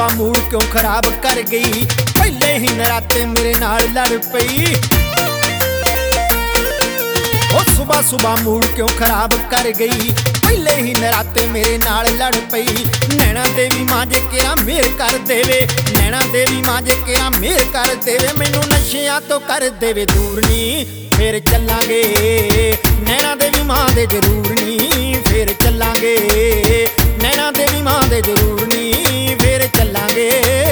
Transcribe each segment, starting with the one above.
ਸੁਬਾ ਮੂਡ ਕਿਉਂ ਖਰਾਬ ਕਰ ਗਈ, ਪਹਿਲੇ ਹੀ ਨਰਾਤੇ ਮੇਰੇ ਨਾਲ ਲੜ ਪਈ। ਉਹ ਸੁਬਾ ਮੂਡ ਕਿਉਂ ਖਰਾਬ ਕਰ ਗਈ, ਪਹਿਲੇ ਹੀ ਨਰਾਤੇ ਮੇਰੇ ਨਾਲ ਲੜ ਪਈ। ਨੈਣਾ ਦੇਵੀ ਮਾਂ ਜੇ ਕਿਹਾ ਮਿਹਰ ਕਰ ਦੇਵੇ, ਨੈਣਾ ਦੇਵੀ ਮਾਂ ਜੇ ਕਿਹਾ ਮਿਹਰ ਕਰ ਦੇਵੇ, ਮੈਨੂੰ ਨਸ਼ਿਆਂ ਤੋਂ ਕਰ ਦੇਵੇ ਦੂਰ ਨੀ, ਫੇਰ ਚੱਲਾਂਗੇ ਨੈਣਾ ਦੇਵੀ ਮਾਂ ਦੇ ਜ਼ਰੂਰ ਨੀ, ਫੇਰ ਚੱਲਾਂਗੇ ਨੈਣਾ ਦੇਵੀ ਮਾਂ ਦੇ ਜ਼ਰੂਰ ਨੀ, ਫੇਰ ਚੱਲਾਂਗੇ।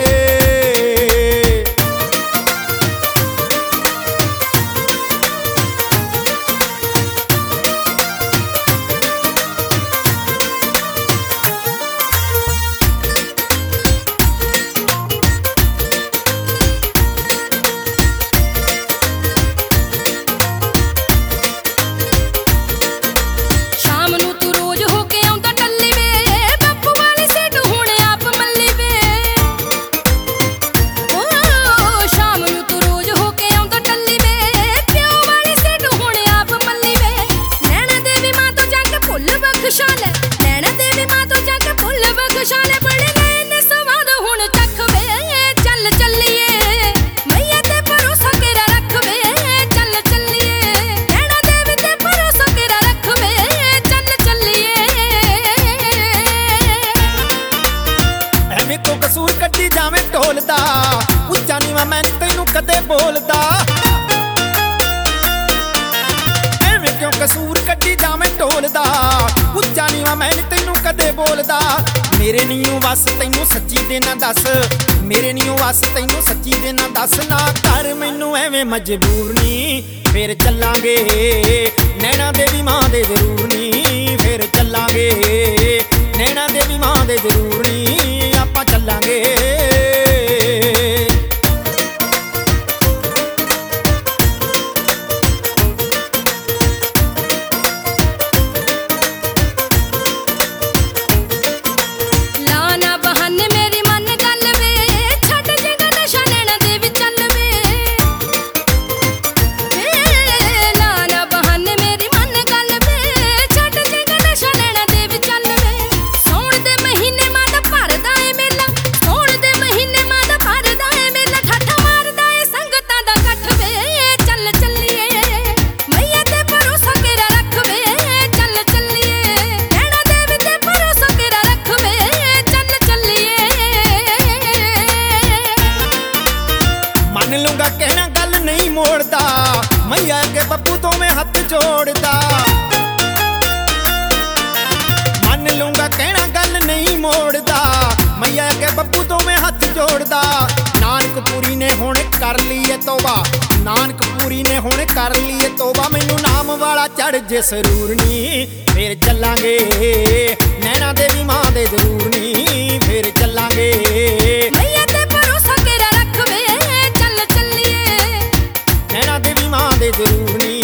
ਕਸੂਰ ਕੱਢੀ ਜਾਵੇਂ ਢੋਲਦਾ, ਉੱਚਾ ਨੀਵਾਂ ਮੈਂ ਤੈਨੂੰ ਕਦੇ ਬੋਲਦਾ। ਐਵੇਂ ਕਿਉਂ ਕਸੂਰ ਕੱਢੀ ਜਾਵੇਂ ਢੋਲਦਾ, ਉੱਚਾ ਨੀਵਾਂ ਮੈਂ ਤੈਨੂੰ ਕਦੇ ਬੋਲਦਾ। ਮੇਰੇ ਨੀਓ ਵਸ ਤੈਨੂੰ ਸੱਚੀ ਦੇ ਨਾ ਦੱਸ, ਮੇਰੇ ਨੀਓ ਵਸ ਤੈਨੂੰ ਸੱਚੀ ਦੇ ਨਾ ਦੱਸ, ਨਾ ਕਰ ਮੈਨੂੰ ਐਵੇਂ ਮਜਬੂਰ ਨੀ, ਫੇਰ ਚੱਲਾਂਗੇ ਨੈਣਾ ਦੇਵੀ ਮਾਂ ਦੇ ਜ਼ਰੂਰ ਨੀ, ਫੇਰ ਚੱਲਾਂਗੇ ਨੈਣਾ ਦੇਵੀ ਮਾਂ ਦੇ ਜ਼ਰੂਰ ਨੀ, ਆਪਾਂ ਚੱਲਾਂਗੇ। ਕਹਿਣਾ ਗੱਲ ਨਹੀਂ ਮੋੜਦਾ, ਮਈਆ ਅੱਗੇ ਬੱਬੂ ਤੋਂ ਮੈਂ ਹੱਥ ਜੋੜਦਾ। ਮੰਨ ਲੂੰਗਾ ਕਹਿਣਾ ਗੱਲ ਨਹੀਂ ਮੋੜਦਾ, ਮਈਆ ਅੱਗੇ ਬੱਬੂ ਤੋਂ ਮੈਂ ਹੱਥ ਜੋੜਦਾ। ਨਾਨਕਪੁਰੀ ਨੇ ਹੁਣ ਕਰ ਲਈ ਏ ਤੋਬਾ, ਨਾਨਕਪੁਰੀ ਨੇ ਹੁਣ ਕਰ ਲਈ ਏ ਤੋਬਾ, ਮੈਨੂੰ ਨਾਮ ਵਾਲਾ ਚੜ ਜੇ ਸਰੂਰ ਨੀ, ਫੇਰ ਚੱਲਾਂਗੇ ਨੈਣਾ ਦੇਵੀ ਮਾਂ ਦੇ ਜ਼ਰੂਰ ਨੀ, ਫੇਰ ਚੱਲਾਂਗੇ। ਨੈਣਾ ਦੇਵੀ ਮਾਂ ਦੇ ਜ਼ਰੂਰ ਨੀ।